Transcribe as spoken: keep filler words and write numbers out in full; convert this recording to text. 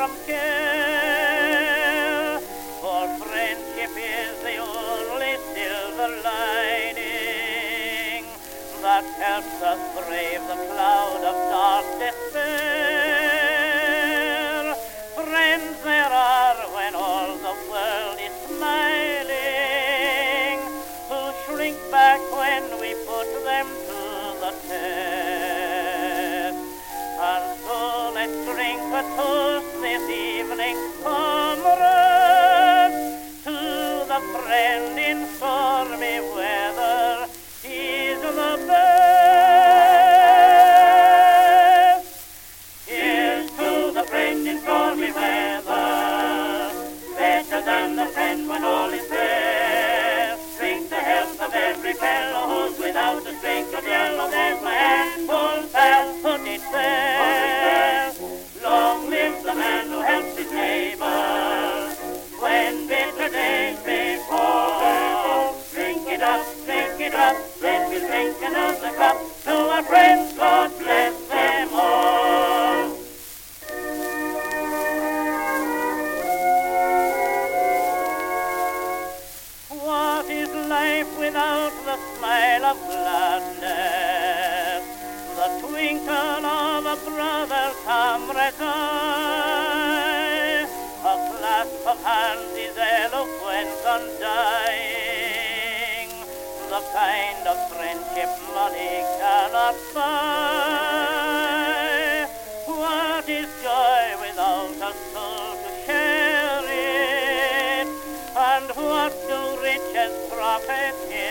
from care, for friendship is the only silver lining that helps us brave the cloud of dark despair. Friends there are when all the world is smiling, who shrink back when we put them to the test. And so let's drink a toast this evening, comrades, to the friend in stormy weather. He's the best. Here's to the friend in stormy weather, better than the friend when all is fair. Drink the health of every fellow who's without a streak of yellow. There's my hand, full pal, put it fair. Long live the man who helps his neighbor when bitter days befall. Drink it up, drink it up, then we'll drink another cup to our friends, God bless them all. What is life without the smile of gladness, the twinkle of a brother's comrade's eye? A clasp of hands is eloquence undying, the kind of friendship money cannot buy. What is joy without a soul to share it? And what do riches profit